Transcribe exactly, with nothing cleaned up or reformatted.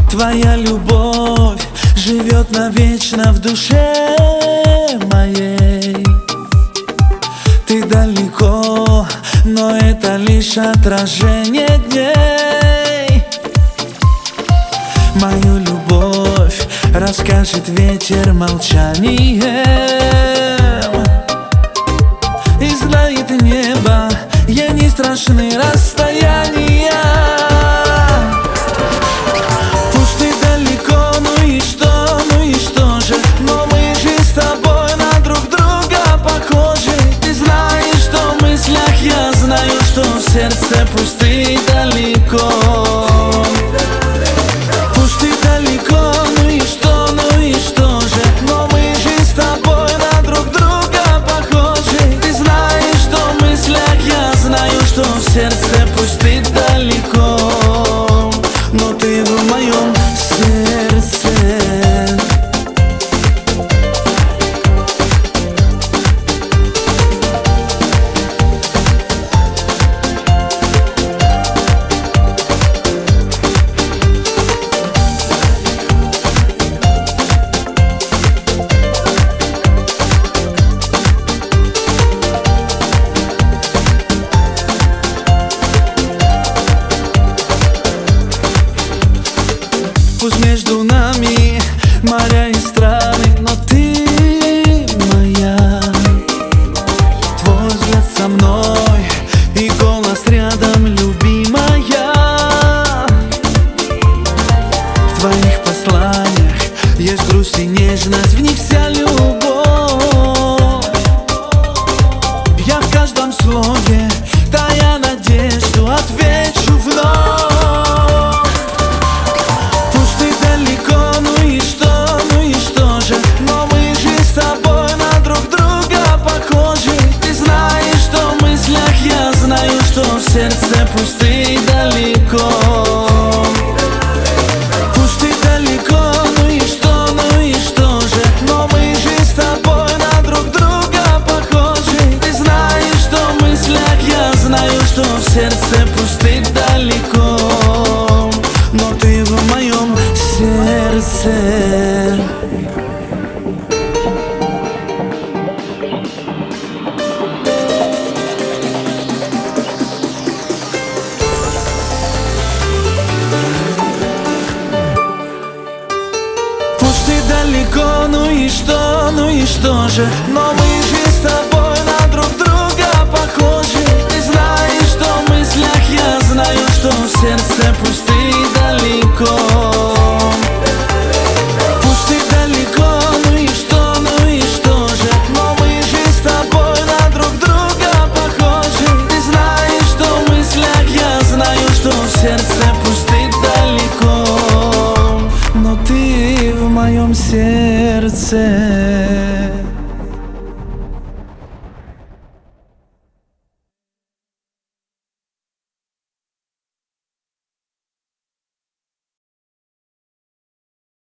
Твоя любовь живет навечно в душе моей. Ты далеко, но это лишь отражение дней. Мою любовь расскажет ветер молчанием, и знает небо, ей не страшны расстояния. Пусть ты далеко, ну и что, ну и что же, но мы же с тобой на друг друга похожи. Ты знаешь, что в мыслях я знаю, что в сердце пусть ты далеко. Пусть ты далеко, ну и что, ну и что же, но мы же с тобой на друг друга похожи. Ты знаешь, что в мыслях я знаю, что в сердце пусть ты далеко, но ты в моем сердце. Пусть между нами моря и страны, но ты моя. Твой взгляд со мной и голос рядом, любимая. В твоих посланиях есть грусть и нежность, в них вся любовь. Я в каждом слове, тая надежду, отвечу вновь. В сердце пусть ты далеко. Пусть ты далеко, ну и что, ну и что же, но мы же с тобой на друг друга похожи. Ты знаешь, что в мыслях я знаю, что в сердце пусть ты далеко, но ты в моем сердце. Далеко, ну и что, ну и что же, но мы же с тобой на друг друга похожи. Ты знаешь, что в мыслях я знаю, что в сердце пусть